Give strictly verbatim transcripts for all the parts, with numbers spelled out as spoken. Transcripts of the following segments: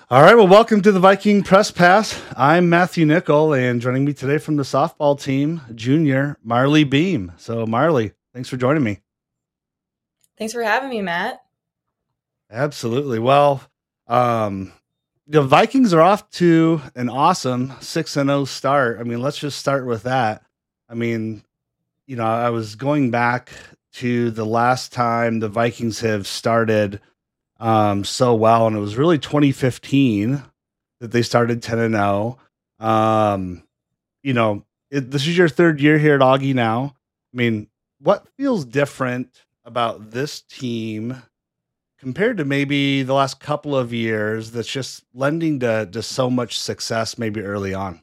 All right, well, welcome to the Viking Press Pass. I'm Matthew Nickel, and joining me today from the softball team, junior Marley Beam. So, Marley, thanks for joining me. Thanks for having me, Matt. Absolutely. Well, um, the Vikings are off to an awesome six and oh start. I mean, let's just start with that. I mean, you know, I was going back to the last time the Vikings have started um, so well, and it was really twenty fifteen that they started ten and oh. Um, you know, it, this is your third year here at Augie now. I mean, what feels different about this team compared to maybe the last couple of years that's just lending to, to so much success maybe early on?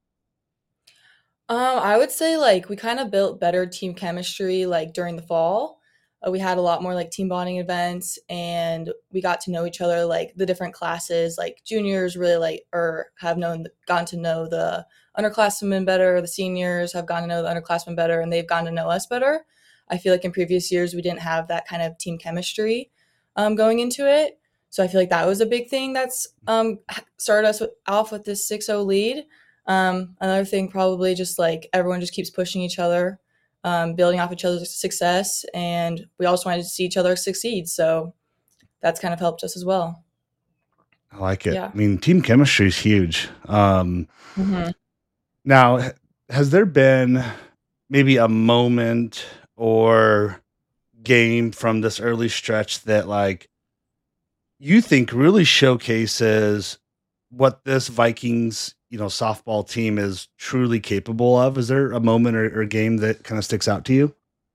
Um, I would say like we kind of built better team chemistry like during the fall. Uh, we had a lot more like team bonding events and we got to know each other like the different classes, like juniors really like or have known gotten to know the underclassmen better, the seniors have gotten to know the underclassmen better and they've gotten to know us better. I feel like in previous years we didn't have that kind of team chemistry um, going into it. So I feel like that was a big thing that's um, started us with, off with this six oh lead. Um, another thing, probably just like everyone just keeps pushing each other, um, building off each other's success, and we also wanted to see each other succeed. So that's kind of helped us as well. I like it. Yeah. I mean, team chemistry is huge. Um, Mm-hmm. now, has there been maybe a moment or game from this early stretch that like you think really showcases what this Vikings, you know, softball team is truly capable of? Is there a moment or, or game that kind of sticks out to you?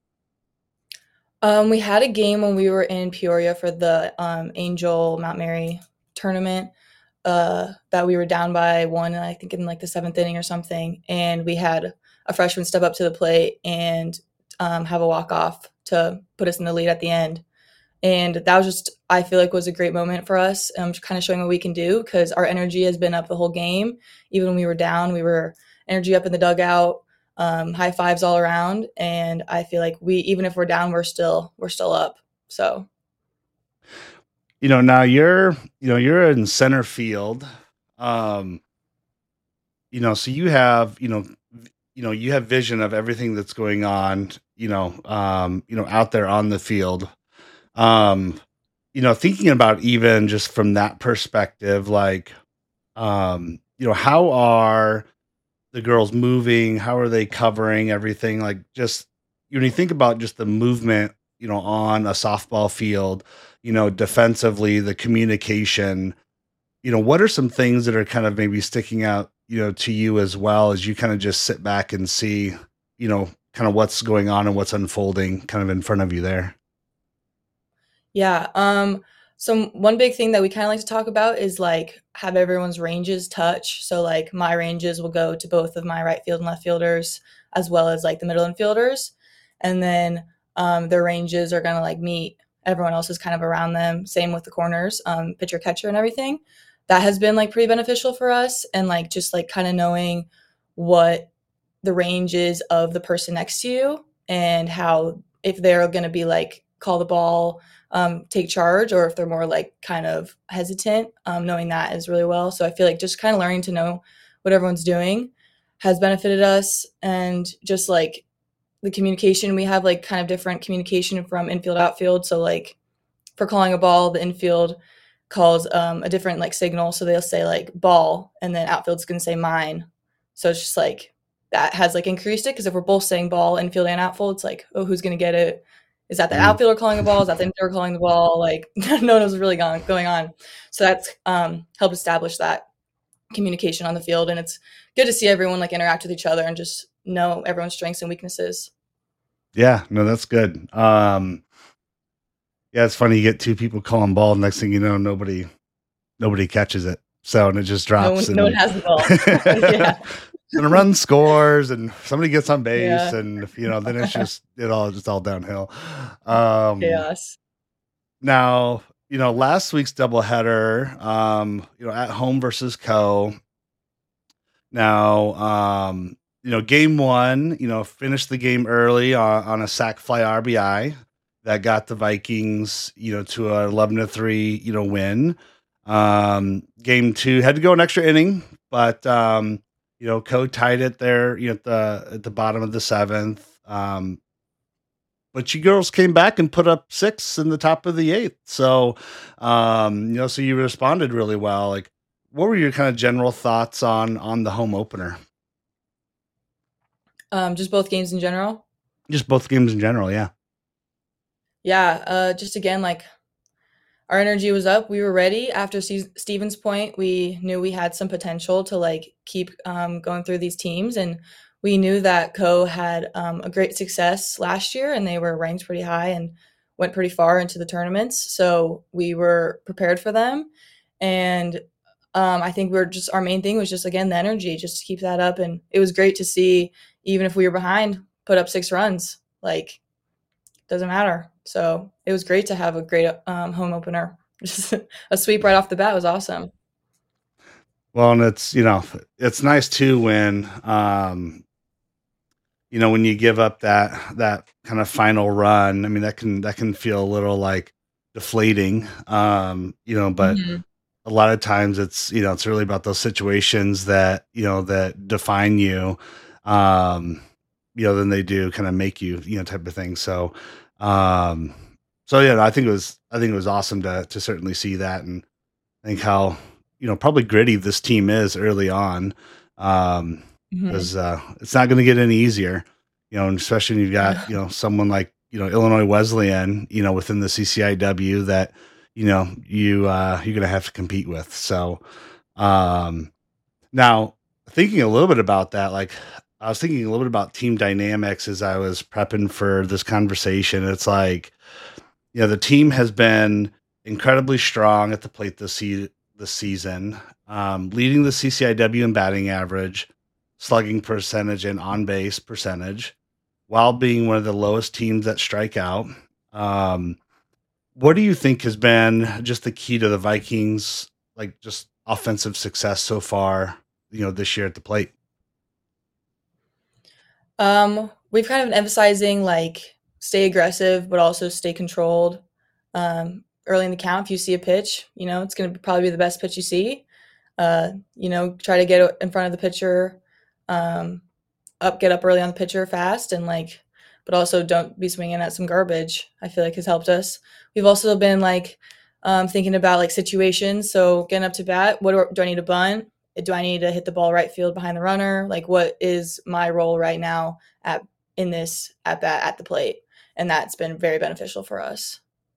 Um, we had a game when we were in Peoria for the um, Angel Mount Mary tournament uh, that we were down by one, I think in like the seventh inning or something, and we had a freshman step up to the plate and um, have a walk off to put us in the lead at the end. And that was just, I feel like was a great moment for us. Um, kind of showing what we can do because our energy has been up the whole game. Even when we were down, we were energy up in the dugout, um, high fives all around. And I feel like we, even if we're down, we're still, we're still up. So, You know, now you're, you know, you're in center field. Um, you know, so you have, you know, v- you know, you have vision of everything that's going on, you know, um, you know, out there on the field. Um, you know, thinking about even just from that perspective, like, um, you know, how are the girls moving? How are they covering everything? Like, just when you think about just the movement, you know, on a softball field, you know, defensively, the communication, you know, what are some things that are kind of maybe sticking out, you know, to you as well as you kind of just sit back and see, you know, kind of what's going on and what's unfolding kind of in front of you there? yeah. Um, so one big thing that we kind of like to talk about is like have everyone's ranges touch. So like my ranges will go to both of my right field and left fielders, as well as like the middle infielders, and then um, their ranges are gonna like meet everyone else's kind of around them. Same with the corners, um, pitcher catcher and everything. That has been like pretty beneficial for us, and like just like kind of knowing what the range is of the person next to you and how if they're going to be like call the ball, um, take charge, or if they're more like kind of hesitant, um, knowing that is really well. So I feel like just kind of learning to know what everyone's doing has benefited us. And just like the communication, we have like kind of different communication from infield outfield. So like for calling a ball, the infield calls um, a different like signal. So they'll say like ball, and then outfield's going to say mine. So it's just like that has like increased it because if we're both saying ball, infield and outfield, it's like, oh, who's going to get it? Is that the Mm. outfielder calling a ball? Is that the infielder calling the ball? Like no one knows what's really going going on. So that's um, helped establish that communication on the field, and it's good to see everyone like interact with each other and just know everyone's strengths and weaknesses. Yeah, no, that's good. Um, yeah, it's funny. You get two people calling ball. Next thing you know, nobody, nobody catches it. So, and it just No one, drops no one and, has the ball. Yeah, and a run scores and somebody gets on base yeah, and, you know, then it's just, it all, just all downhill. Um, chaos. now, you know, last week's doubleheader, um, you know, at home versus Co. Now, um, you know, game one, you know, finished the game early on, on a sac fly R B I that got the Vikings, you know, to a eleven to three, you know, win. Um, game two had to go an extra inning, but um, you know, Co tied it there, you know, at the at the bottom of the seventh. Um, but you girls came back and put up six in the top of the eighth. So, um, you know, so you responded really well. Like, what were your kind of general thoughts on on the home opener? Um, just both games in general. Just both games in general, yeah. Yeah, uh, just again, like our energy was up. We were ready after Se- Stevens Point. We knew we had some potential to like keep um, going through these teams, and we knew that Co had um, a great success last year, and they were ranked pretty high and went pretty far into the tournaments. So we were prepared for them, and um, I think we we're just our main thing was just again the energy, just to keep that up, and it was great to see even if we were behind, put up six runs. Like doesn't matter. So it was great to have a great um, home opener. Just a sweep right off the bat was awesome. Well, and it's, you know, it's nice too when, um, you know, when you give up that that kind of final run. I mean, that can that can feel a little like deflating, um, you know, but Mhm. a lot of times it's, you know, it's really about those situations that, you know, that define you, um, you know, than they do kind of make you, you know, type of thing. So, um, so yeah, I think it was, I think it was awesome to to certainly see that, and I think how, you know, probably gritty this team is early on, um, Mhm. because uh, it's not going to get any easier, you know, and especially when you've got, Yeah. you know, someone like, you know, Illinois Wesleyan, you know, within the C C I W that, you know, you uh, you're going to have to compete with. So, um, now thinking a little bit about that, like I was thinking a little bit about team dynamics as I was prepping for this conversation. It's like, you know, the team has been incredibly strong at the plate this, se- this season, um, leading the C C I W in batting average, slugging percentage, and on base percentage, while being one of the lowest teams that strike out. Um, what do you think has been just the key to the Vikings, like just offensive success so far, you know, this year at the plate? Um, we've kind of been emphasizing like stay aggressive, but also stay controlled. Um, early in the count, if you see a pitch, you know it's going to probably be the best pitch you see. Uh, you know, try to get in front of the pitcher, um, up, get up early on the pitcher fast, and like, but also don't be swinging at some garbage. I feel like has helped us. We've also been like um, thinking about like situations. So getting up to bat, what do, do I need to bunt? Do I need to hit the ball right field behind the runner? Like, what is my role right now at in this at bat at the plate? And that's been very beneficial for us.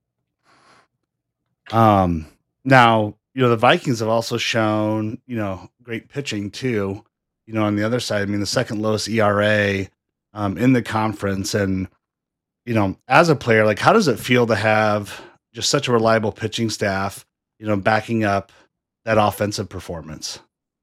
Um, Now, you know, the Vikings have also shown, you know, great pitching too. You know, on the other side, I mean, the second lowest E R A um, in the conference. And, you know, as a player, like, how does it feel to have just such a reliable pitching staff, you know, backing up that offensive performance?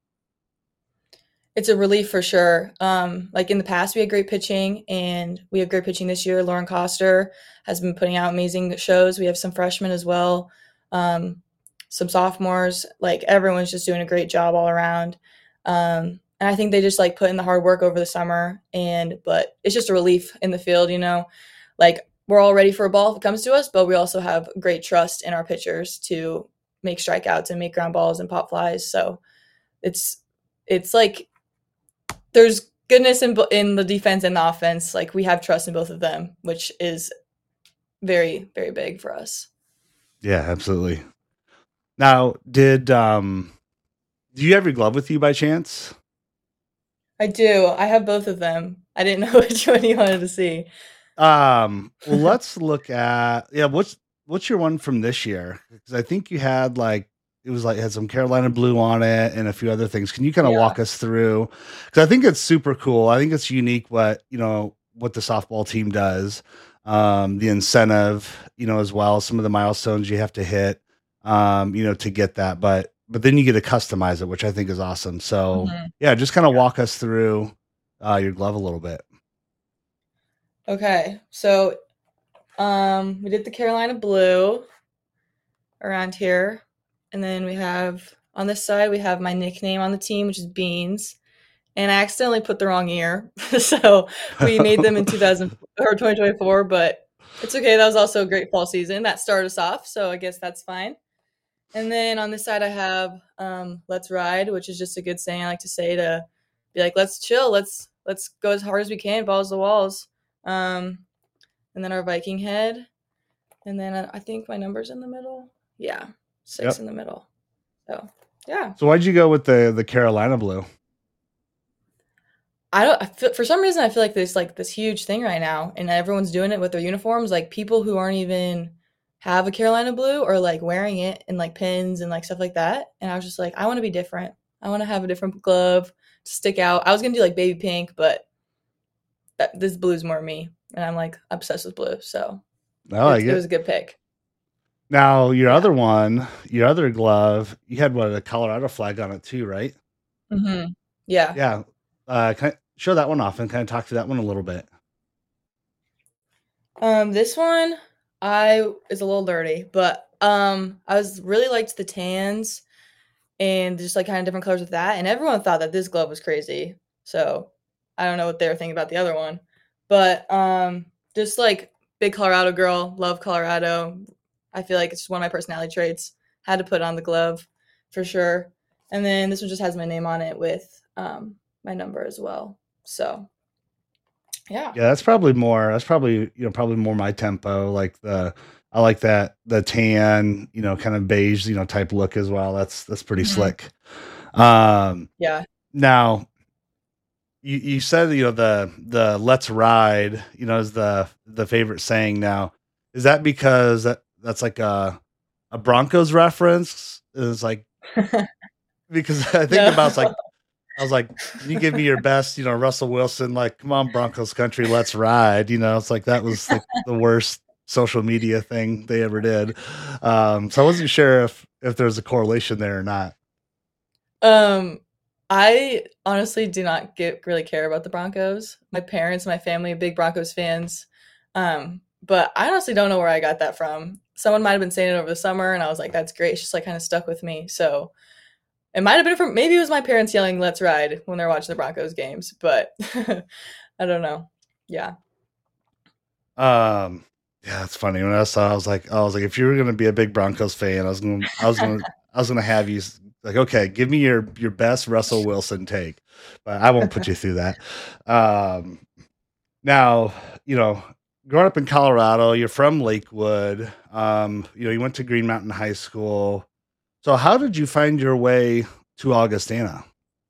It's a relief for sure. Um, like in the past, we had great pitching, and we have great pitching this year. Lauren Coster has been putting out amazing shows. We have some freshmen as well, um, some sophomores. Like everyone's just doing a great job all around. Um, and I think they just like put in the hard work over the summer. And but it's just a relief in the field, you know. Like we're all ready for a ball if it comes to us, but we also have great trust in our pitchers to make strikeouts and make ground balls and pop flies. So it's it's like there's goodness in in the defense and the offense. Like we have trust in both of them, which is very very big for us. Yeah, absolutely. Now, did um, do you have your glove with you by chance? I do. I have both of them. I didn't know which one you wanted to see. Um, well, let's look at, yeah, what's what's your one from this year? Because I think you had like it was like had some Carolina blue on it and a few other things. Can you kind of Yeah. walk us through? Because I think it's super cool. I think it's unique what, you know, what the softball team does. Um, the incentive, you know, as well, some of the milestones you have to hit, um, you know, to get that. But but then you get to customize it, which I think is awesome. So Mhm. yeah, just kind of walk us through uh, your glove a little bit. Okay. So um we did the Carolina blue around here. And then we have on this side we have my nickname on the team, which is Beans. And I accidentally put the wrong year. So we made them in two thousand or twenty twenty-four, but it's okay. That was also a great fall season. That started us off, so I guess that's fine. And then on this side, I have um, "Let's Ride," which is just a good saying I like to say to be like, "Let's chill. Let's let's go as hard as we can, balls to walls." Um, and then our Viking head, and then I, I think my number's in the middle. Yeah, six Yep. in the middle. So yeah. So why'd you go with the the Carolina blue? I don't. I feel, for some reason, I feel like there's like this huge thing right now, and everyone's doing it with their uniforms. Like people who aren't even have a Carolina blue are like wearing it in like pins and like stuff like that. And I was just like, I want to be different. I want to have a different glove to stick out. I was gonna do like baby pink, but that, this blue's more me, and I'm like obsessed with blue. So I it's, like it was it. a good pick. Now your Yeah. other one, your other glove, you had what, a Colorado flag on it too, right? hmm Yeah. Yeah. Uh, can I show that one off and kind of talk to that one a little bit? Um, this one I is a little dirty, but um, I was really liked the tans and just like kind of different colors with that. And everyone thought that this glove was crazy. So I don't know what they were thinking about the other one, but um, just like big Colorado girl, love Colorado. I feel like it's just one of my personality traits. Had to put on the glove for sure. And then this one just has my name on it with um, my number as well. So yeah. Yeah, that's probably more. That's probably, you know, probably more my tempo. Like the, I like that the tan, you know, kind of beige, you know, type look as well. That's that's pretty hmm slick. Um, Yeah. now you you said, you know, the the "Let's ride," you know, is the the favorite saying now. Is that because that that's like a a Broncos reference? Is like because I think No. about it's like I was like, "Can you give me your best, you know, Russell Wilson, like, come on, Broncos country, let's ride." You know, it's like that was like the worst social media thing they ever did. Um, so I wasn't sure if if there's a correlation there or not. Um, I honestly do not get really care about the Broncos. My parents, my family, are big Broncos fans. Um, but I honestly don't know where I got that from. Someone might have been saying it over the summer, and I was like, "That's great." It's just like kind of stuck with me. So it might have been from maybe it was my parents yelling "Let's ride" when they're watching the Broncos games, but I don't know. Yeah. Um, yeah, it's funny when I saw, I was like, I was like, if you were gonna be a big Broncos fan, I was gonna, I was gonna, I was gonna have you s- like, okay, give me your your best Russell Wilson take, but I won't put you through that. Um, now, you know, growing up in Colorado, you're from Lakewood. Um, you know, you went to Green Mountain High School. So, how did you find your way to Augustana?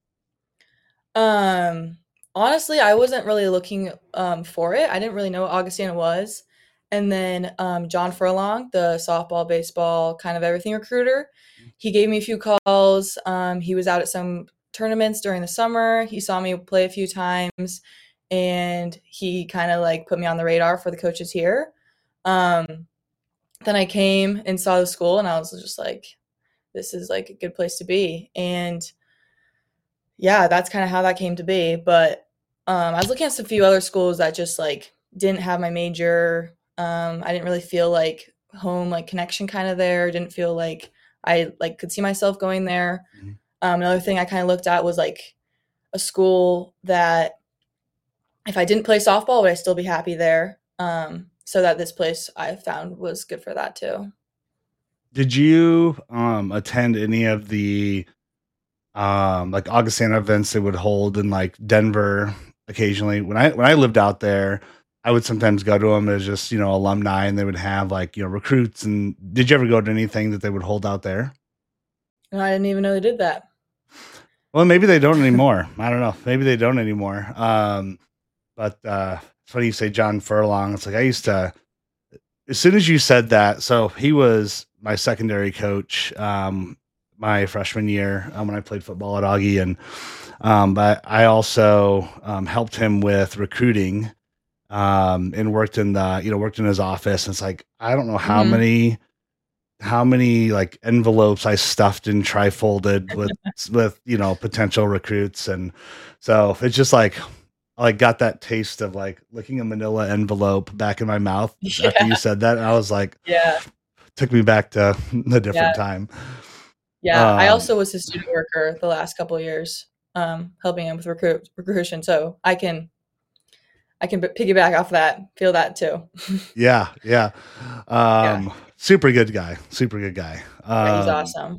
Um, honestly, I wasn't really looking um, for it. I didn't really know what Augustana was. And then um, John Furlong, the softball, baseball, kind of everything recruiter, he gave me a few calls. Um, he was out at some tournaments during the summer. He saw me play a few times, and he kind of like put me on the radar for the coaches here. Um, then I came and saw the school, and I was just like, "This is like a good place to be." And yeah, that's kind of how that came to be. But um, I was looking at a few other schools that just like didn't have my major. Um, I didn't really feel like home like connection kind of there. Didn't feel like I like could see myself going there. Mhm. Um, another thing I kind of looked at was like a school that if I didn't play softball, would I still be happy there? Um, so that this place I found was good for that too. Did you um attend any of the um like Augustana events they would hold in like Denver occasionally? When I when I lived out there, I would sometimes go to them as just, you know, alumni, and they would have like, you know, recruits. And did you ever go to anything that they would hold out there? And I didn't even know they did that. Well, maybe they don't anymore. I don't know. Maybe they don't anymore. Um, but uh, it's funny you say John Furlong. It's like I used to, as soon as you said that, so he was my secondary coach um, my freshman year um, when I played football at Augie. And um, but I also um, helped him with recruiting um, and worked in the, you know, worked in his office. And it's like, I don't know how hmm many how many like envelopes I stuffed and trifolded with with you know potential recruits. And so it's just like I like got that taste of like licking a manila envelope back in my mouth after you Yeah, said that. And I was like, yeah, took me back to a yeah. different time. Yeah, I Um, also was his student worker the last couple of years, um, helping him with recruit recruition. So I can I can piggyback off that, feel that too. Yeah, yeah. Yeah. Um, super good guy, super good guy. Yeah, he's Um, awesome.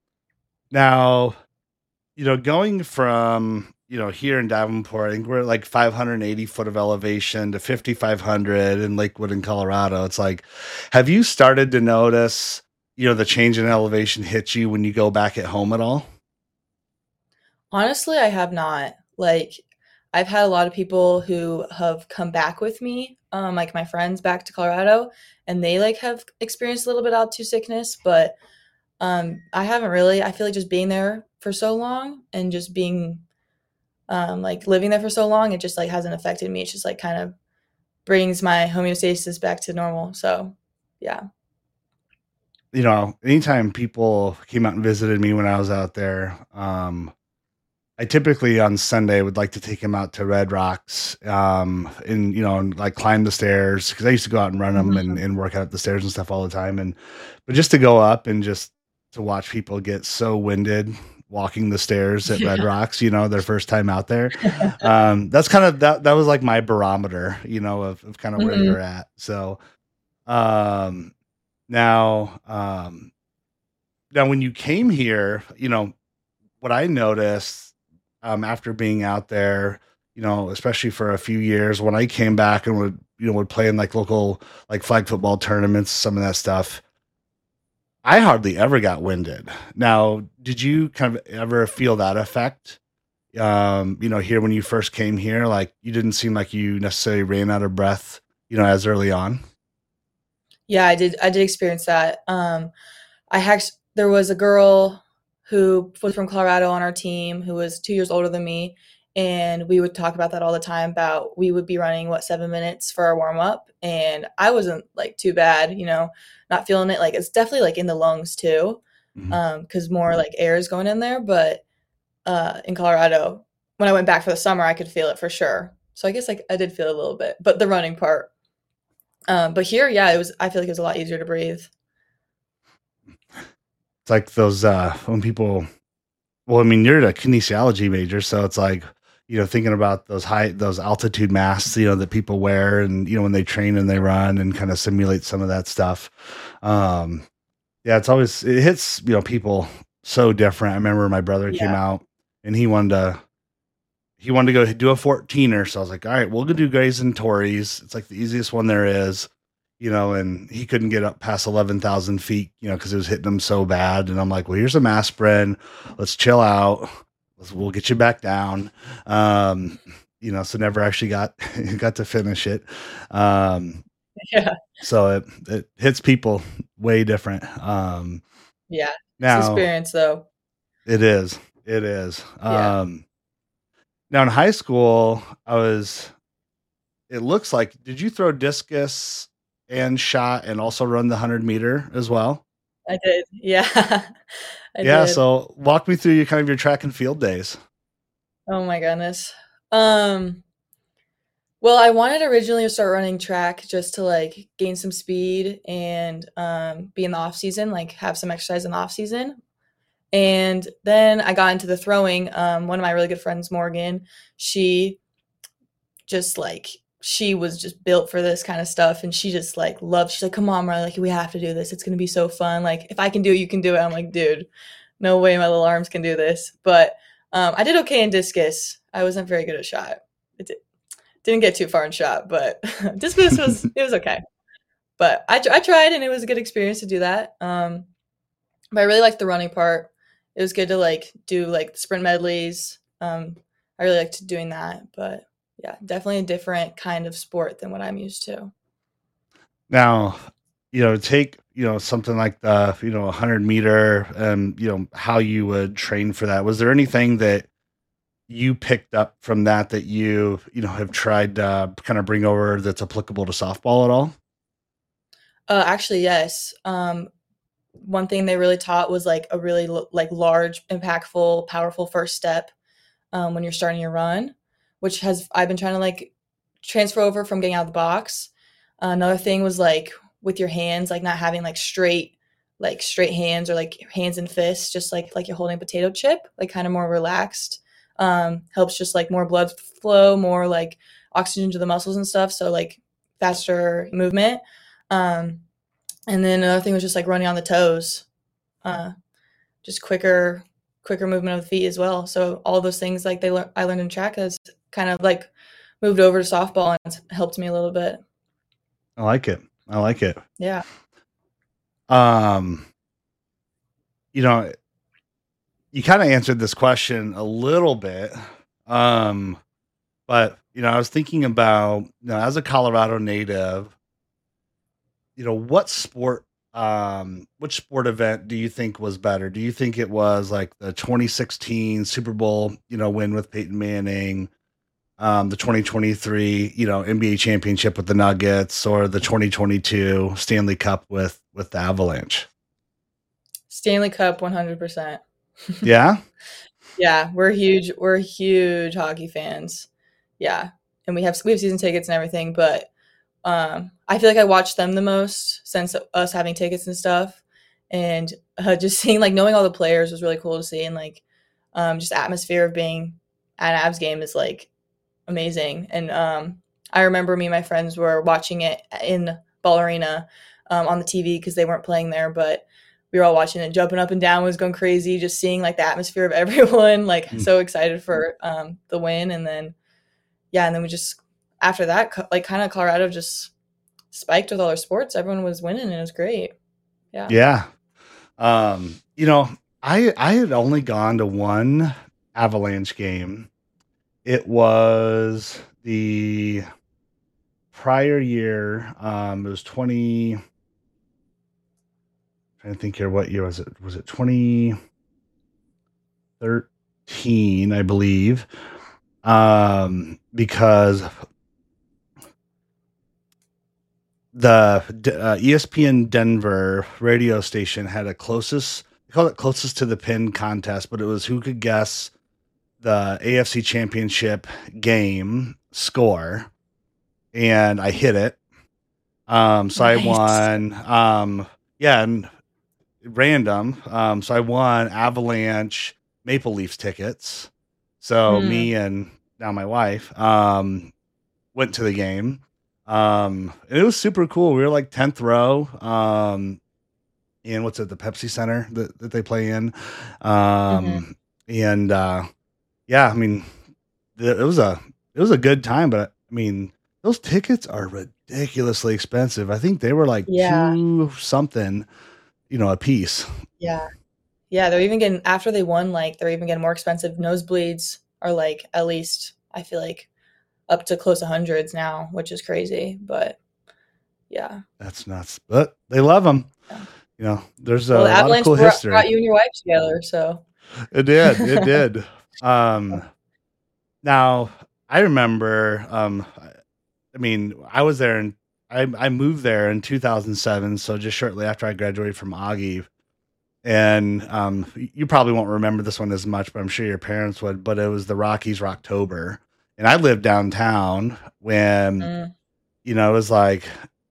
now, you know, going from, you know, here in Davenport, I think we're at like five hundred eighty foot of elevation to fifty-five hundred in Lakewood in Colorado. It's like, have you started to notice, you know, the change in elevation hit you when you go back at home at all? Honestly, I have not. Like, I've had a lot of people who have come back with me, um, like my friends back to Colorado, and they like have experienced a little bit altitude sickness, but um, I haven't really. I feel like just being there for so long and just being um, like living there for so long, it just like hasn't affected me. It's just like kind of brings my homeostasis back to normal. So, yeah. You know, anytime people came out and visited me when I was out there, um, I typically on Sunday would like to take him out to Red Rocks, um, and you know, and like climb the stairs because I used to go out and run them and, Mhm. and work out the stairs and stuff all the time. And but just to go up and just to watch people get so winded walking the stairs at Red Yeah. Rocks, you know, their first time out there. Um, that's kind of that that was like my barometer, you know, of, of kind of where Mhm. you're at. So um now um now when you came here, you know, what I noticed, um, after being out there, you know, especially for a few years, when I came back and would, you know, would play in like local, like flag football tournaments, some of that stuff, I hardly ever got winded. Now, did you kind of ever feel that effect? Um, you know, here when you first came here, like you didn't seem like you necessarily ran out of breath, you know, as early on. Yeah, I did I did experience that. Um, I had there was a girl who was from Colorado on our team who was two years older than me, and we would talk about that all the time about we would be running, what, seven minutes for our warm-up, and I wasn't, like, too bad, you know, not feeling it, like, it's definitely, like, in the lungs too, Mhm. um, because more, like, air is going in there, but, uh, in Colorado, when I went back for the summer, I could feel it for sure. So I guess, like, I did feel it a little bit, but the running part. Um, but here, yeah, it was I feel like it was a lot easier to breathe. It's like those uh when people well, I mean, you're a kinesiology major, so it's like, you know, thinking about those high those altitude masks, you know, that people wear and, you know, when they train and they run and kind of simulate some of that stuff. Um, yeah, it's always it hits, you know, people so different. I remember my brother came Yeah. out and he wanted to he wanted to go do a fourteener. So I was like, all right, we'll go do Grays and Tories. It's like the easiest one there is, you know, and he couldn't get up past eleven thousand feet, you know, because it was hitting him so bad. And I'm like, well, here's some aspirin. Let's chill out. Let's, we'll get you back down. Um, you know, so never actually got got to finish it. Um, Yeah. so it, it hits people way different. Um, Yeah. It's now experience though. it is, it is. Yeah. Um, now in high school, I was it looks like did you throw discus and shot and also run the one hundred meter as well? I did. Yeah. I Yeah, did. so walk me through your kind of your track and field days. Oh my goodness. Um, well, I wanted originally to start running track just to, like, gain some speed and, um, be in the off season, like, have some exercise in the off season. And then I got into the throwing. Um, one of my really good friends, Morgan, she just like she was just built for this kind of stuff and she just like loved she's like, come on, Riley, like we have to do this, it's gonna be so fun, like if I can do it, you can do it. I'm like, dude, no way my little arms can do this. But um, I did okay in discus. I wasn't very good at shot. It did, didn't get too far in shot, but discus was it was okay. But I, I tried and it was a good experience to do that. Um, but I really liked the running part. It was good to like do like sprint medleys. Um, I really liked doing that. But yeah, definitely a different kind of sport than what I'm used to. Now, you know, take, you know, something like the, you know, one hundred meter, um, you know, how you would train for that. Was there anything that you picked up from that that you, you know, have tried to kind of bring over that's applicable to softball at all? Uh, actually, yes. Um, one thing they really taught was like a really l- like large, impactful, powerful first step um, when you're starting your run, which has I've been trying to like transfer over from getting out of the box. Uh, another thing was like with your hands, like not having like straight, like straight hands or like hands and fists, just like like you're holding a potato chip, like kind of more relaxed. Um, helps just like more blood flow, more like oxygen to the muscles and stuff. So like faster movement. Um, and then another thing was just like running on the toes, uh, just quicker, quicker movement of the feet as well. So all those things like they le- I learned in track has kind of like moved over to softball and it's helped me a little bit. I like it. I like it. Yeah. Um, you know, you kind of answered this question a little bit. Um, but you know, I was thinking about, you know, as a Colorado native, you know, what sport, um, which sport event do you think was better? Do you think it was like the twenty sixteen Super Bowl, you know, win with Peyton Manning, um, the twenty twenty-three, you know, N B A championship with the Nuggets, or the twenty twenty-two Stanley Cup with, with the Avalanche? Stanley Cup one hundred percent. Yeah. Yeah, we're huge we're huge hockey fans. Yeah. And we have we have season tickets and everything, but um I feel like I watched them the most since us having tickets and stuff. And uh, just seeing like knowing all the players was really cool to see, and like um just atmosphere of being at an Avs game is like amazing. And um I remember me and my friends were watching it in Ball Arena um, on the T V because they weren't playing there, but we were all watching it, jumping up and down, was going crazy, just seeing like the atmosphere of everyone, like Mm. so excited for um, the win. And then, yeah, and then we just, after that, like kind of Colorado just spiked with all their sports. Everyone was winning and it was great. Yeah. Yeah. Um, you know, I, I had only gone to one Avalanche game. It was the prior year. Um, it was twenty, trying to think here, what year was it? Was it twenty thirteen, I believe? Um, because the uh, E S P N Denver radio station had a closest, they called it closest to the pin contest, but it was who could guess the A F C Championship game score, and I hit it. Um, so nice. I won. Um, yeah, and random. Um, so I won Avalanche Maple Leafs tickets. So mm. me and now my wife um, went to the game. Um, and it was super cool. We were like tenth row. Um, in what's it, the Pepsi Center that, that they play in. Um, mm-hmm. and uh, yeah, I mean, it was a it was a good time, but I mean, those tickets are ridiculously expensive. I think they were like yeah. two something, you know, a piece. Yeah. Yeah. They're even getting, after they won, like they're even getting more expensive. Nosebleeds are like, at least I feel like up to close to hundreds now, which is crazy, but yeah. That's nuts, but they love them. Yeah. You know, there's a well, lot Avalanche of cool brought, history. Brought you and your wife together. So it did. It did. Um, now I remember, um, I mean, I was there and I, I moved there in two thousand seven. So just shortly after I graduated from Augie. And um, you probably won't remember this one as much, but I'm sure your parents would. But it was the Rockies Rocktober. And I lived downtown when, mm. you know, it was like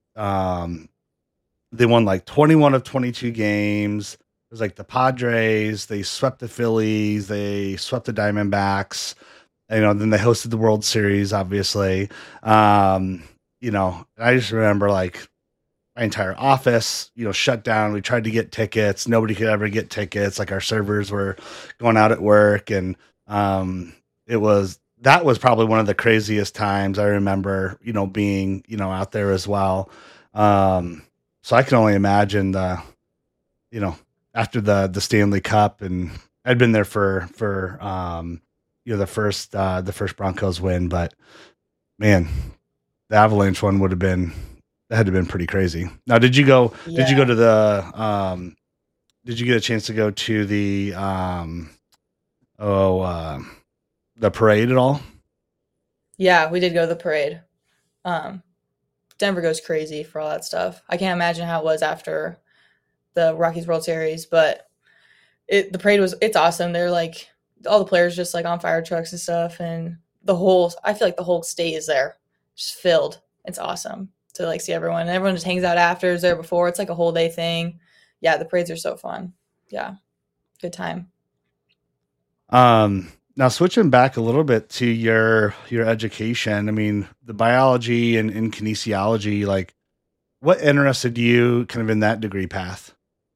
um, they won like twenty-one of twenty-two games. It was like the Padres. They swept the Phillies. They swept the Diamondbacks. You know, then they hosted the World Series, obviously. Um, you know, I just remember like my entire office, you know, shut down. We tried to get tickets. Nobody could ever get tickets. Like our servers were going out at work. And um, it was, that was probably one of the craziest times I remember, you know, being, you know, out there as well. Um, so I can only imagine the, you know, after the, the Stanley Cup, and I'd been there for, for, um, you know, the first, uh, the first Broncos win, but man, the Avalanche one would have been, that had to have been pretty crazy. Now, did you go, yeah. did you go to the, um, did you get a chance to go to the, um, oh, uh, the parade at all? Yeah, we did go to the parade. Um, Denver goes crazy for all that stuff. I can't imagine how it was after the Rockies World Series, but it, the parade was, it's awesome. They're like, all the players just like on fire trucks and stuff. And the whole, I feel like the whole state is there, just filled. It's awesome to like see everyone, and everyone just hangs out after, is there before. It's like a whole day thing. Yeah. The parades are so fun. Yeah. Good time. Um, Now switching back a little bit to your your education, I mean, the biology and, and kinesiology, like what interested you kind of in that degree path?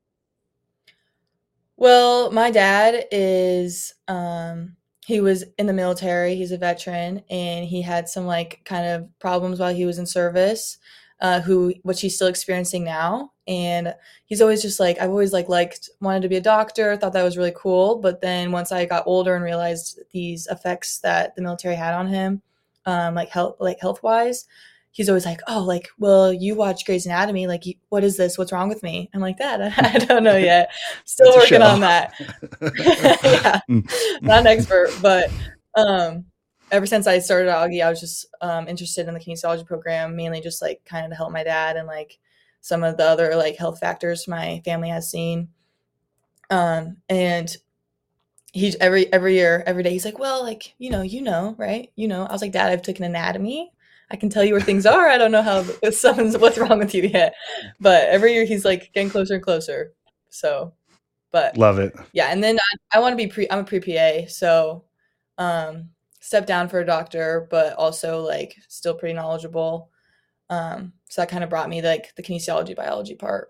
Well, my dad is um he was in the military, he's a veteran, and he had some like kind of problems while he was in service, uh who which he's still experiencing now. And he's always just like I've always like liked wanted to be a doctor, thought that was really cool, but then once I got older and realized these effects that the military had on him, um like health like health wise, he's always like, "Oh, like, well, you watch Grey's Anatomy. Like, you, what is this? What's wrong with me?" I'm like, "Dad, I don't know yet. Still It's a working show. on that." Yeah, Mm. not an expert, but um, ever since I started at Augie, I was just um, interested in the kinesiology program, mainly just like kind of to help my dad and like some of the other like health factors my family has seen. Um, and he's every every year, every day, he's like, "Well, like, you know, you know, right? You know." I was like, "Dad, I've taken anatomy. I can tell you where things are. I don't know how if someone's what's wrong with you yet." But every year he's like getting closer and closer. So, but Love it. yeah, and then I, I want to be pre I'm a pre-P A, so um step down for a doctor, but also like still pretty knowledgeable. Um, so that kind of brought me like the kinesiology biology part.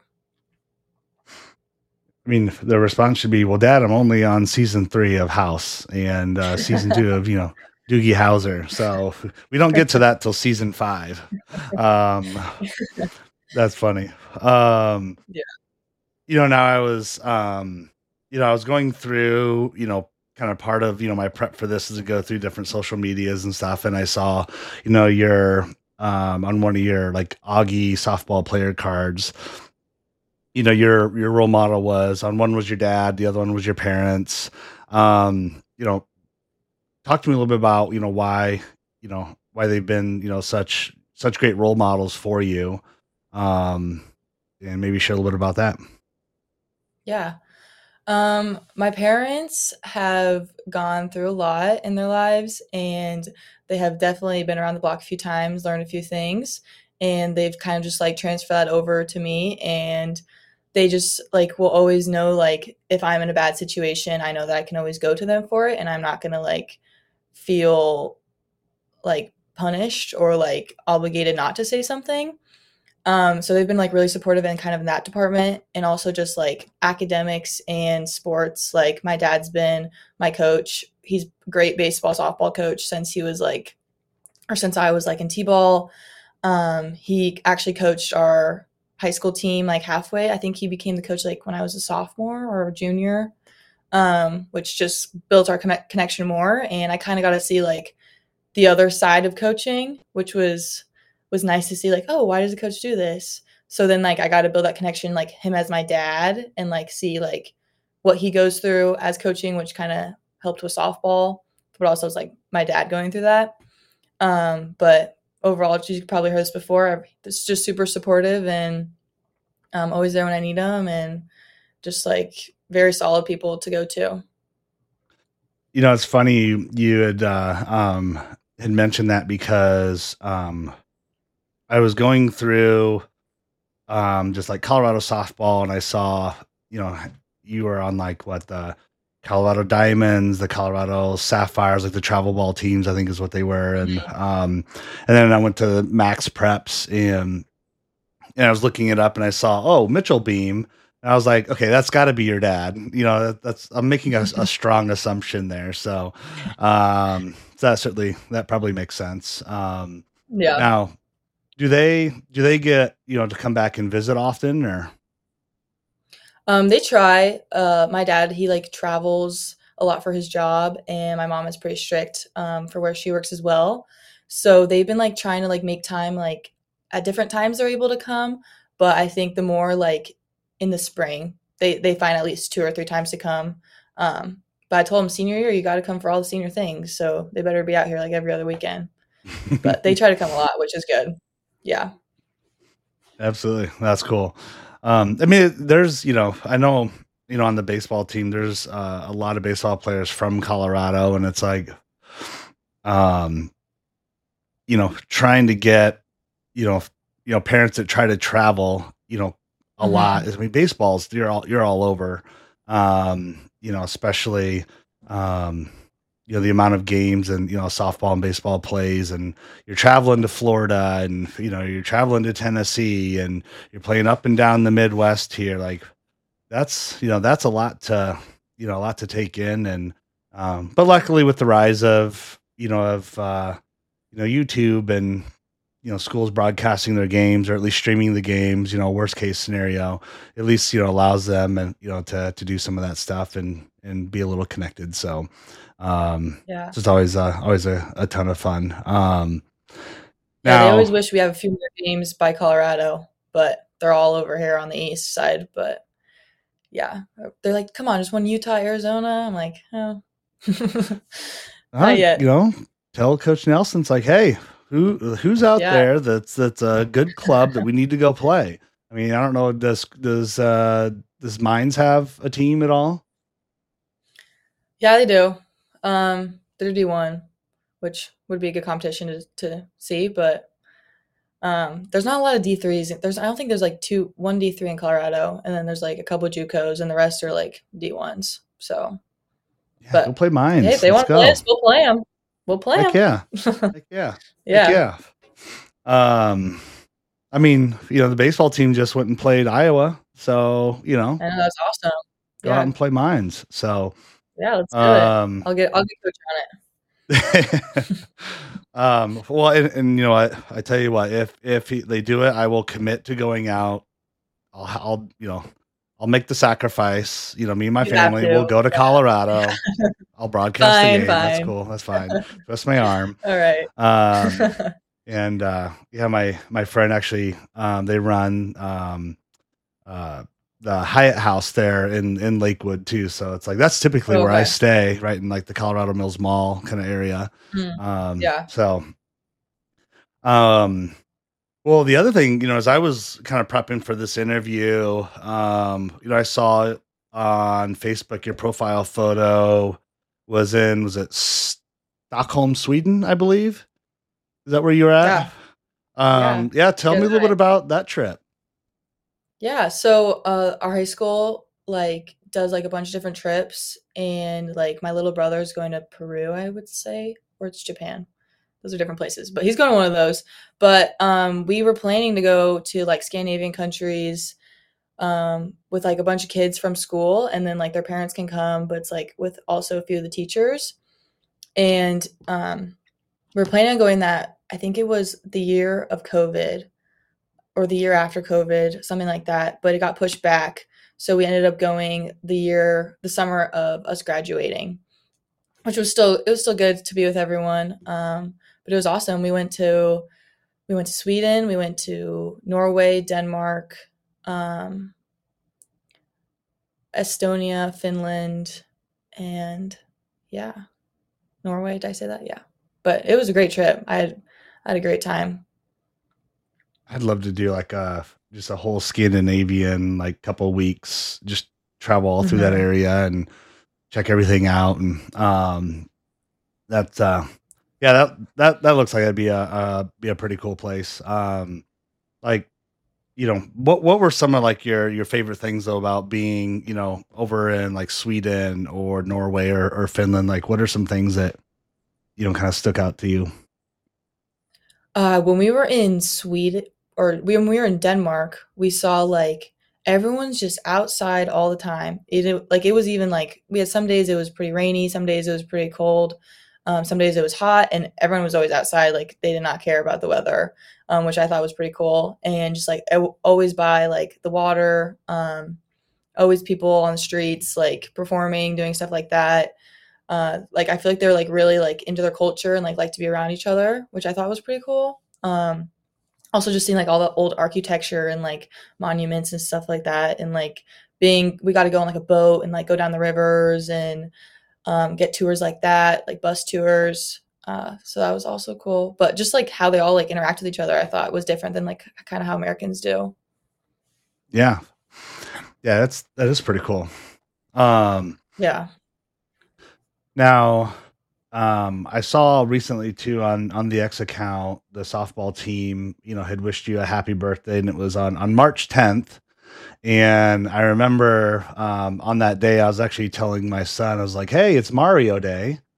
I mean, the response should be, "Well, Dad, I'm only on season three of House and uh, season two of you know Doogie Howser, so we don't get to that till season five." Um, that's funny. Um, Yeah. you know, now I was, um, you know, I was going through, you know, kind of part of, you know, my prep for this is to go through different social medias and stuff. And I saw, you know, your, um, on one of your like Augie softball player cards, you know, your, your role model was on one was your dad, the other one was your parents. Um, you know, talk to me a little bit about, you know, why, you know, why they've been, you know, such, such great role models for you. Um, and maybe share a little bit about that. Yeah. Um, my parents have gone through a lot in their lives, and they have definitely been around the block a few times, learned a few things, and they've kind of just like transferred that over to me. And they just like will always know like if I'm in a bad situation, I know that I can always go to them for it, and I'm not gonna like feel like punished or like obligated not to say something. Um, so they've been like really supportive in kind of in that department, and also just like academics and sports. Like my dad's been my coach. He's a great baseball, softball coach since he was like, or since I was like in T-ball. Um, he actually coached our high school team like halfway. I think he became the coach like when I was a sophomore or a junior, um, which just built our conne- connection more. And I kind of got to see like the other side of coaching, which was was nice to see like, oh, why does the coach do this? So then like I got to build that connection like him as my dad and like see like what he goes through as coaching, which kind of helped with softball, but also it's like my dad going through that. Um, but overall, you probably heard this before. It's just super supportive and um, always there when I need them, and just like very solid people to go to. You know, it's funny you you had uh, um, had mentioned that because um, I was going through um, just like Colorado softball, and I saw, you know, you were on like what the Colorado Diamonds, the Colorado Sapphires, like the travel ball teams, I think is what they were, and um, and then I went to Max Preps, and and I was looking it up, and I saw, oh, Mitchell Beam. And I was like, okay, that's got to be your dad. You know, that, that's I'm making a, a strong assumption there. So, um, so that certainly that probably makes sense. Um, Yeah. now, do they do they get you know to come back and visit often or? Um, they try. Uh, my dad, he like travels a lot for his job, and my mom is pretty strict um, for where she works as well. So they've been like trying to like make time like at different times they're able to come. But I think the more like in the spring, they they find at least two or three times to come. Um, but I told them senior year, you got to come for all the senior things, so they better be out here like every other weekend. But they try to come a lot, which is good. Yeah. Absolutely. That's cool. Um, I mean, there's, you know, I know, you know, on the baseball team, there's uh, a lot of baseball players from Colorado, and it's like, um, you know, trying to get, you know, you know, parents that try to travel, you know, a lot. Hmm. I mean, baseball's you're all you're all over, um, you know, especially, um, you know, the amount of games and, you know, softball and baseball plays, and you're traveling to Florida, and, you know, you're traveling to Tennessee, and you're playing up and down the Midwest here. Like that's, you know, that's a lot to, you know, a lot to take in. And, um, but luckily with the rise of, you know, of, uh, you know, YouTube and, you know, schools broadcasting their games, or at least streaming the games, you know, worst case scenario, at least, you know, allows them and, you know, to, to do some of that stuff and, and be a little connected. So, um, Yeah. it's just always, uh, always a, a ton of fun. Um, Yeah, they always now, wish we have a few more games by Colorado, but they're all over here on the east side. But yeah, they're like, come on, just one Utah, Arizona. I'm like, oh, uh, not you yet. know, tell Coach Nelson's like, hey, who who's out Yeah, there that's that's a good club that we need to go play. I mean, I don't know. Does does uh, does Mines have a team at all? yeah, they do. Um, they're D one, which would be a good competition to to see, but um, there's not a lot of D threes. There's I don't think there's like two one D three in Colorado, and then there's like a couple JUCOs, and the rest are like D ones. So, Yeah, go but play hey, if Mines. they Let's want to play go. us, we'll play them. We'll play Heck yeah. them. Heck yeah. Heck Yeah, yeah. Um, I mean, you know, the baseball team just went and played Iowa, so you know, I know that's awesome. go out Yeah, and play Mines. So, yeah, let's do it. um, I'll get I'll get coach on it. um, well, and, and you know what, I tell you what, if if he, they do it, I will commit to going out. I'll, I'll, you know, I'll make the sacrifice. You know, me and my You have family will to. go to Colorado. I'll broadcast the Fine, game. That's fine. cool. That's fine. Twist my arm. All right. Um, and uh, yeah, my my friend actually, um, they run um, uh, the Hyatt House there in in Lakewood too. So it's like that's typically Oh, where I okay. stay, right in like the Colorado Mills Mall kind of area. Mm, Um, yeah. so um, well, the other thing, you know, as I was kind of prepping for this interview, um, you know, I saw it on Facebook. Your profile photo was in, was it Stockholm, Sweden, I believe? Is that where you're at? Yeah. Yeah. Um, yeah, tell Good me a little bit night. about that trip. Yeah, so, uh, our high school, like, does, like, a bunch of different trips, and, like, my little brother is going to Peru, I would say, or it's Japan. Those are different places, but he's going to one of those. But, um, we were planning to go to, like, Scandinavian countries, um, with, like, a bunch of kids from school, and then, like, their parents can come, but it's, like, with also a few of the teachers. And, um, we were planning on going that I think it was the year of COVID or the year after COVID, something like that, but it got pushed back. So we ended up going the year, the summer of us graduating, which was still it was still good to be with everyone. Um, but it was awesome. We went to we went to Sweden, we went to Norway, Denmark, um, Estonia, Finland, and yeah, Norway. Did I say that? Yeah. But it was a great trip. I had I had a great time. I'd love to do like a just a whole Scandinavian like couple weeks, just travel all through that Mhm. area and check everything out. And um, that's uh, yeah, that that that looks like that'd be a uh, be a pretty cool place. Um, like you know, what what were some of like your your favorite things though about being you know over in like Sweden or Norway or, or Finland? Like, what are some things that you know kind of stuck out to you? Uh, when we were in Sweden or when we were in Denmark, we saw like everyone's just outside all the time. It it- like it was even like we had some days it was pretty rainy, some days it was pretty cold, um, some days it was hot, and everyone was always outside. Like they did not care about the weather, um, which I thought was pretty cool. And just like al- always by like the water, um, always people on the streets like performing, doing stuff like that. Uh, like I feel like they're like really like into their culture and like like to be around each other, which I thought was pretty cool. Um, also just seeing like all the old architecture and like monuments and stuff like that, and like being we got to go on like a boat and like go down the rivers and um, get tours like that, like bus tours. Uh, so that was also cool. But just like how they all like interact with each other, I thought was different than like kind of how Americans do. Yeah, yeah, that's that is pretty cool. Um, Yeah. now, um, I saw recently too on on the X account, the softball team, you know, had wished you a happy birthday, and it was on on March tenth. And I remember um, on that day, I was actually telling my son, I was like, "Hey, it's Mario Day."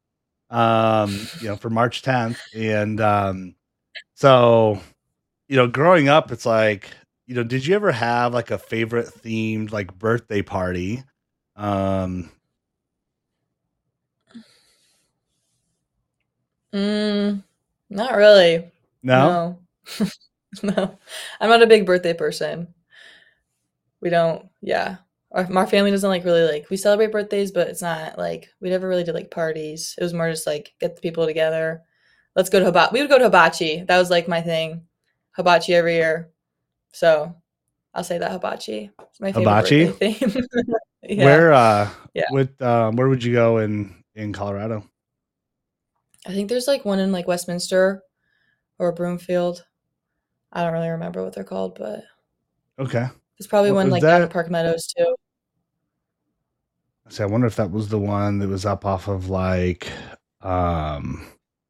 um, you know, for March tenth, and, um, so, you know, growing up, it's like, you know, did you ever have, like, a favorite themed, like, birthday party? Um Mm, not really. No? No. No. I'm not a big birthday person. We don't yeah. Our my family doesn't, like, really, like we celebrate birthdays, but it's not, like we never really did, like, parties. It was more just, like, get the people together. Let's go to hiba we would go to hibachi. That was, like, my thing. Hibachi every year. So, I'll say that hibachi. It's my favorite Hibachi? birthday theme. Yeah. Where, uh, Yeah. with, um, where would you go in in Colorado? I think there's, like, one in, like, Westminster or Broomfield. I don't really remember what they're called, but Okay. there's probably What one, was like, down in that? Park Meadows too. See, I wonder if that was the one that was up off of, like, um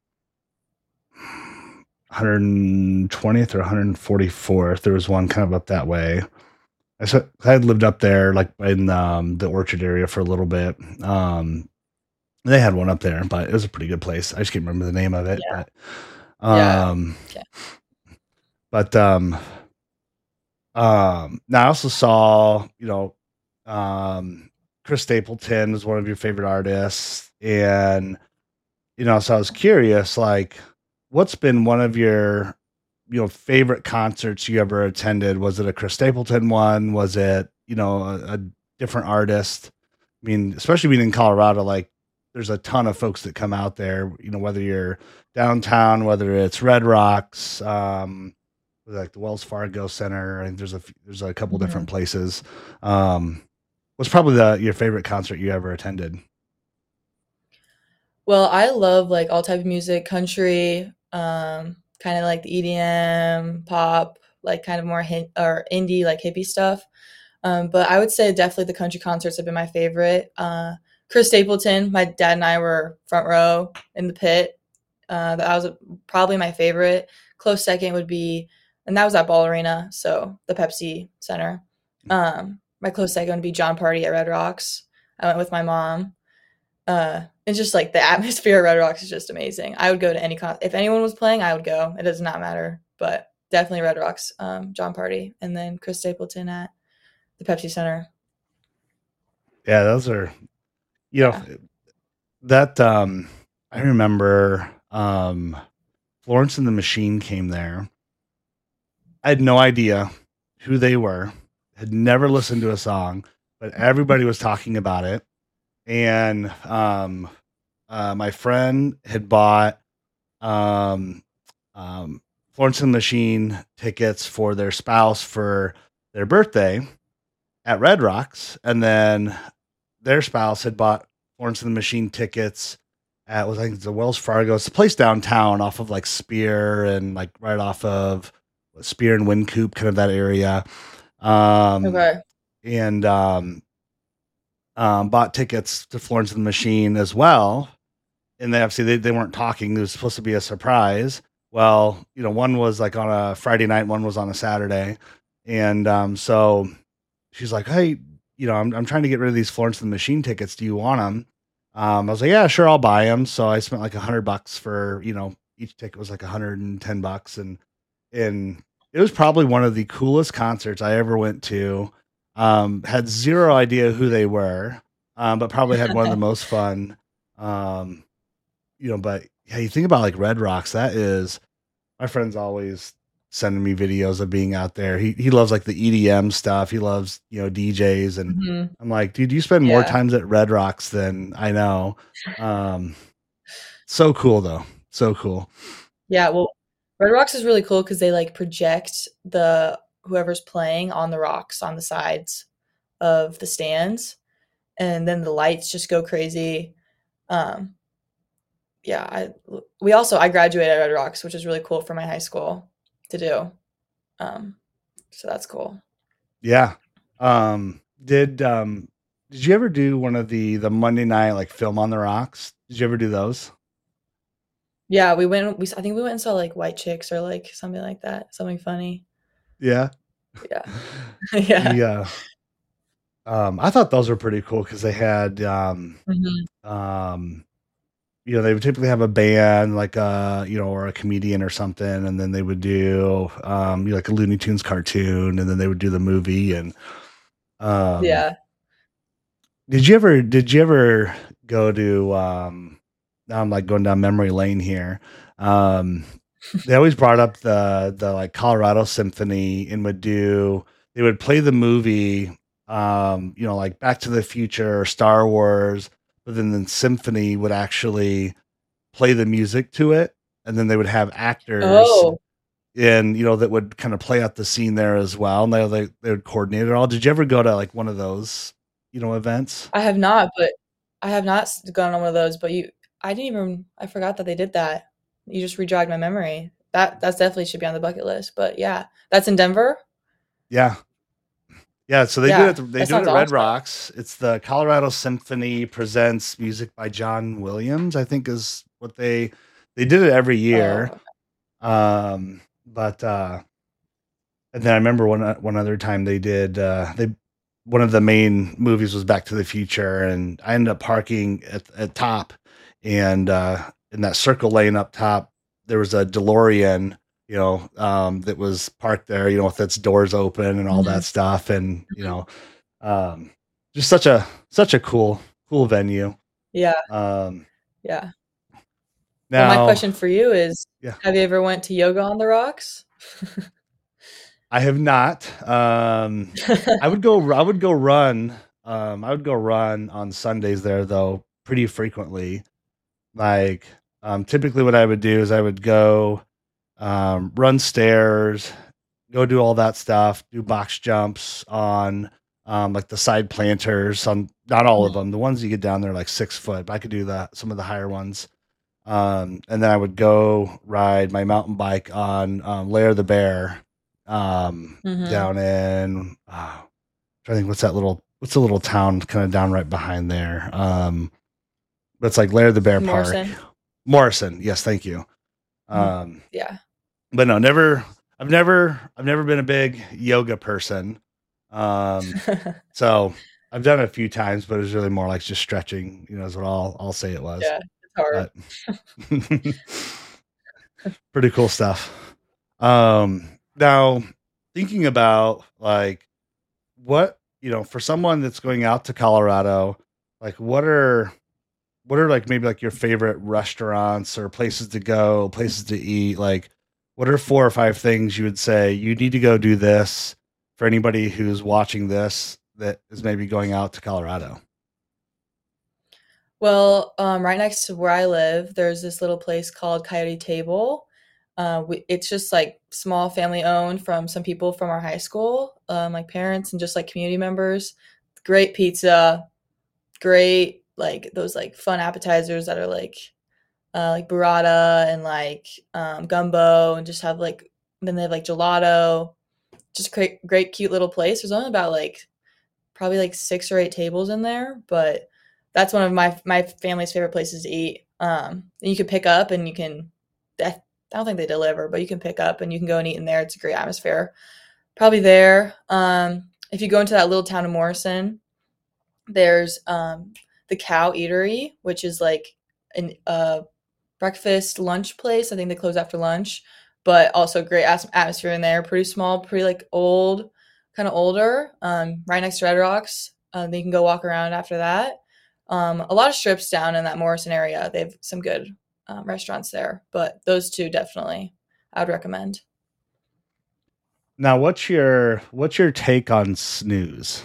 one hundred twentieth or one hundred forty-fourth. There was one kind of up that way. I said I had lived up there, like, in, um, the Orchard area for a little bit. Um, they had one up there, but it was a pretty good place. I just can't remember the name of it, Yeah. but, Yeah. um Okay. but, um um, now I also saw, you know, um, Chris Stapleton was one of your favorite artists, and, you know, so I was curious, like, what's been one of your, you know, favorite concerts you ever attended? Was it a Chris Stapleton one? Was it, you know, a, a different artist? I mean, especially being in Colorado, like there's a ton of folks that come out there, you know, whether you're downtown, whether it's Red Rocks, um, like the Wells Fargo Center, and there's a f- there's a couple different Mhm. places. Um, what's probably the your favorite concert you ever attended? Well, I love, like, all type of music, country, um, kinda like the E D M, pop, like, kind of more hin or indie, like, hippie stuff. Um, but I would say definitely the country concerts have been my favorite. Uh, Chris Stapleton, my dad and I were front row in the pit. Uh, that was probably my favorite. Close second would be, and that was at Ball Arena, so the Pepsi Center. Um, my close second would be John Party at Red Rocks. I went with my mom. Uh, it's just like the atmosphere at Red Rocks is just amazing. I would go to any con if anyone was playing, I would go. It does not matter, but definitely Red Rocks, um, John Party, and then Chris Stapleton at the Pepsi Center. Yeah, those are, you know, Yeah. that um I remember um Florence and the Machine came there. I had no idea who they were, had never listened to a song, but everybody was talking about it. And um uh my friend had bought um um Florence and the Machine tickets for their spouse for their birthday at Red Rocks, and then their spouse had bought Florence and the Machine tickets at was I think it's a Wells Fargo. It's a place downtown off of like Spear and like right off of Spear and Wynkoop, kind of that area. Um, Okay. and um, um, bought tickets to Florence and the Machine as well. And they obviously they, they weren't talking. It was supposed to be a surprise. Well, you know, one was like on a Friday night, one was on a Saturday. And um, so she's like, "Hey, you know, I'm I'm trying to get rid of these Florence and the Machine tickets. Do you want them?" Um, I was like, "Yeah, sure, I'll buy them." So I spent like a hundred bucks for, you know, each ticket was like a hundred and ten bucks, and and it was probably one of the coolest concerts I ever went to. Um, had zero idea who they were, um, but probably had one of the most fun. Um, you know, but yeah, you think about like Red Rocks. That is my friend's always sending me videos of being out there. He he loves like the E D M stuff. He loves, you know, D Js, and Mhm. I'm like, dude, you spend more Yeah. times at Red Rocks than I know. Um, so cool though. So cool. Yeah, well, Red Rocks is really cool because they, like, project the whoever's playing on the rocks on the sides of the stands, and then the lights just go crazy. Um, yeah, I we also I graduated at Red Rocks, which is really cool for my high school to do. Um, so that's cool. Yeah. Um, did um did you ever do one of the the Monday night like film on the rocks? Did you ever do those? Yeah, we went we I think we went and saw, like, White Chicks or, like, something like that, something funny. Yeah. Yeah. Yeah. The uh um I thought those were pretty cool because they had um Mhm. um you know, they would typically have a band like a, you know, or a comedian or something, and then they would do um, you know, like a Looney Tunes cartoon, and then they would do the movie. And um, Yeah. did you ever did you ever go to um, now I'm like going down memory lane here. Um, they always brought up the the like Colorado Symphony and would do they would play the movie, um, you know, like Back to the Future or Star Wars, but then the symphony would actually play the music to it, and then they would have actors Oh, and you know that would kind of play out the scene there as well. And they they, they would coordinate it all. Did you ever go to like one of those, you know, events? I have not, but I have not s- gone on one of those. But you, I didn't even. I forgot that they did that. You just rejogged my memory. That that's definitely should be on the bucket list. But yeah, that's in Denver. Yeah. Yeah, so they do it Yeah, at they that do it sounds at Red awesome. Rocks. It's the Colorado Symphony presents music by John Williams, I think is what they they did it every year. Oh, Um, but uh and then I remember one o- one other time they did uh they one of the main movies was Back to the Future, and I ended up parking at at top, and uh in that circle lane up top there was a DeLorean, you know, um that was parked there, you know, with its doors open and all mhm, that stuff. And you know, um, just such a such a cool cool venue. yeah, Um, yeah. Well, my now, question for you is, yeah, have you ever went to yoga on the rocks? I have not. Um, I would go. I would go run. Um, I would go run on Sundays there though, pretty frequently. Like, um, typically, what I would do is I would go um, run stairs, go do all that stuff, do box jumps on um, like the side planters. On not all of them, the ones you get down there like six foot, but I could do that some of the higher ones. Um, and then I would go ride my mountain bike on um, Lair the Bear, um, Mhm. down in uh, I think what's that little what's the little town kind of down right behind there. Um, but it's like Lair the Bear Park, Morrison. Morrison. Yes, thank you. Mhm. Um, Yeah. but no, never. I've never I've never been a big yoga person. Um, so I've done it a few times, but it was really more like just stretching. You know, is what I'll I'll say it was. Yeah, it's hard. But pretty cool stuff. Um, now thinking about like what, you know, for someone that's going out to Colorado, like what are what are like maybe like your favorite restaurants or places to go, places to eat? Like what are four or five things you would say you need to go do this for anybody who's watching this that is maybe going out to Colorado? Well, um, right next to where I live, there's this little place called Coyote Table. Uh, we, it's just like small family owned from some people from our high school, um, like parents and just like community members. Great pizza, great like those like fun appetizers that are like uh, like burrata and like um, gumbo, and just have like then they have like gelato. Just great, great, cute little place. There's only about like probably like six or eight tables in there, but that's one of my my family's favorite places to eat. Um, and you can pick up and you can. I don't think they deliver, but you can pick up and you can go and eat in there. It's a great atmosphere. Probably there. Um, if you go into that little town of Morrison, there's um, the Cow Eatery, which is like an uh, breakfast lunch place. I think they close after lunch, but also great atmosphere in there. Pretty small, pretty like old, kind of older. Um, right next to Red Rocks. Uh, then you can go walk around after that. Um, a lot of strips down in that Morrison area. They have some good um, restaurants there, but those two definitely I would recommend. Now, what's your what's your take on snooze?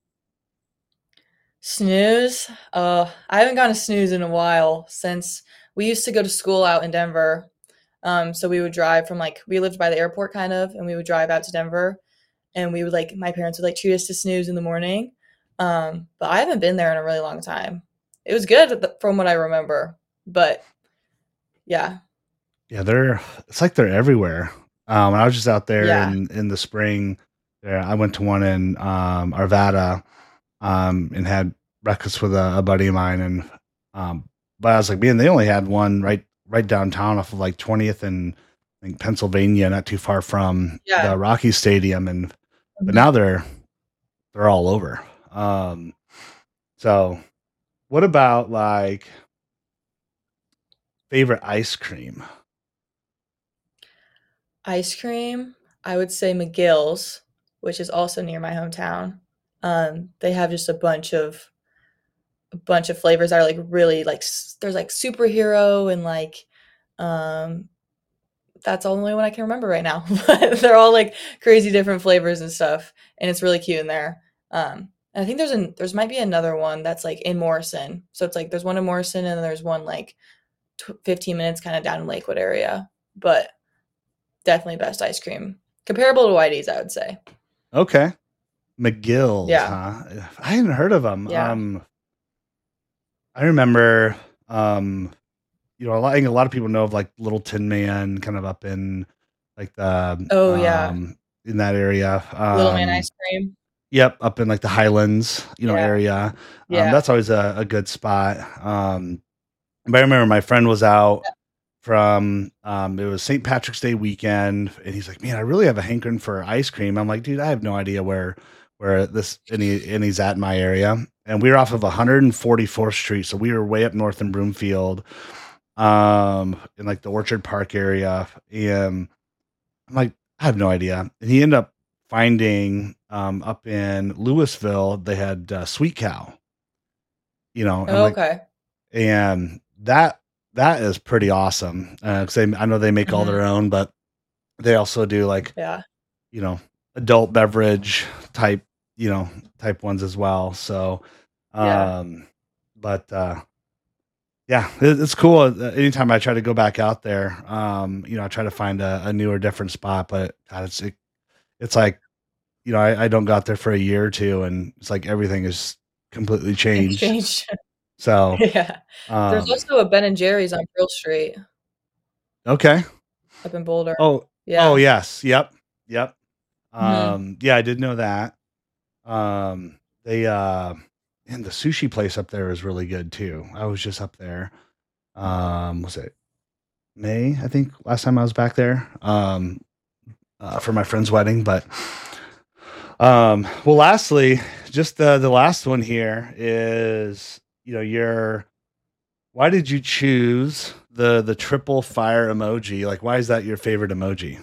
Snooze. Uh, I haven't gone to snooze in a while since we used to go to school out in Denver. Um, so we would drive from like we lived by the airport kind of, and we would drive out to Denver, and we would like my parents would like treat us to snooze in the morning. Um, but I haven't been there in a really long time. It was good from what I remember, but yeah, Yeah, they're it's like they're everywhere. Um, I was just out there yeah, in in the spring. There, I went to one in um, Arvada, um, and had breakfast with a, a buddy of mine. And um, but I was like, man, they only had one right right downtown off of like twentieth and I think Pennsylvania, not too far from yeah. the Rocky Stadium. And but Mhm. now they're they're all over. Um, so what about like favorite ice cream? Ice cream, I would say McGill's, which is also near my hometown. Um, they have just a bunch of a bunch of flavors that are like really like s- there's like superhero and like um that's the only one I can remember right now. But they're all like crazy different flavors and stuff, and it's really cute in there. Um, and I think there's an there's might be another one that's like in Morrison. So it's like there's one in Morrison and then there's one like tw- fifteen minutes kind of down in Lakewood area. But definitely best ice cream. Comparable to Whitey's, I would say. Okay. McGill's, Yeah. huh? I hadn't heard of them. Yeah. Um, I remember, um, you know, a lot, I think a lot of people know of like Little Tin Man, kind of up in like the Oh yeah. um in that area. Little Man Um, ice cream. yep, up in like the Highlands, you know, Yeah. area. Um, Yeah. that's always a, a good spot. Um, but I remember my friend was out from um it was Saint Patrick's Day weekend, and he's like, man, I really have a hankering for ice cream. I'm like, dude, I have no idea where where this any any's at in my area. And we were off of one forty-fourth Street, so we were way up north in Broomfield, um in like the Orchard Park area. And I'm like, I have no idea. And he ended up finding um up in Louisville, they had uh, Sweet Cow, you know. And I'm Oh, like, okay. and that that is pretty awesome, uh 'cause they, I know they make all Mhm. their own, but they also do like, Yeah. you know, adult beverage type, you know, type ones as well. So, Yeah. um, but uh, yeah, it, it's cool. Uh, Anytime I try to go back out there, um, you know, I try to find a, a new or different spot, but God, it's it, it's like, you know, I, I don't go out there for a year or two, and it's like everything is completely It's changed. changed. So, Yeah. There's um, also a Ben and Jerry's on Pearl Street okay. up in Boulder. Oh, oh Yeah. yes, yep, yep. Mhm. Um, yeah, I did know that. Um, they uh, and the sushi place up there is really good too. I was just up there. Um, was it May? I think last time I was back there. Um, uh, for my friend's wedding, but um, well, lastly, just the the last one here is, you know, your why did you choose the the triple fire emoji? Like, why is that your favorite emoji?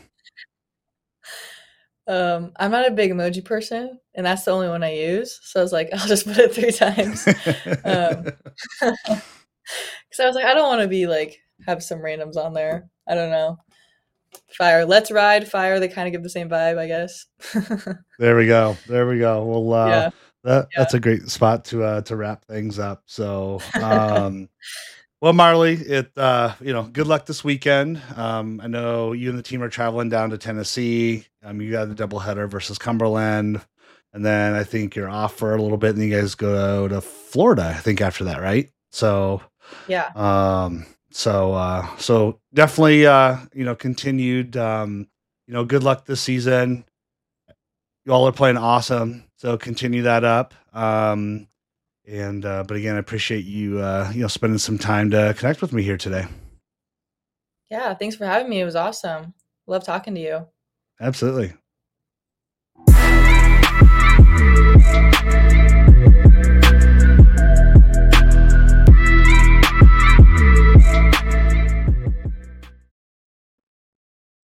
Um, I'm not a big emoji person, and that's the only one I use. So I was like, I'll just put it three times. Um, because I was like, I don't want to be like have some randoms on there. I don't know. Fire, let's ride, fire. They kind of give the same vibe, I guess. There we go. There we go. Well, uh, Yeah, that yeah, that's a great spot to uh, to wrap things up. So, um, well, Marley, it uh, you know, good luck this weekend. Um, I know you and the team are traveling down to Tennessee. Um, you got a doubleheader versus Cumberland, and then I think you're off for a little bit, and you guys go to Florida. I think after that, right? So, yeah, um, so uh, so definitely, uh, you know, continued. Um, you know, good luck this season. You all are playing awesome, so continue that up. Um, and uh, but again, I appreciate you uh, you know, spending some time to connect with me here today. yeah. Thanks for having me. It was awesome. Love talking to you. Absolutely.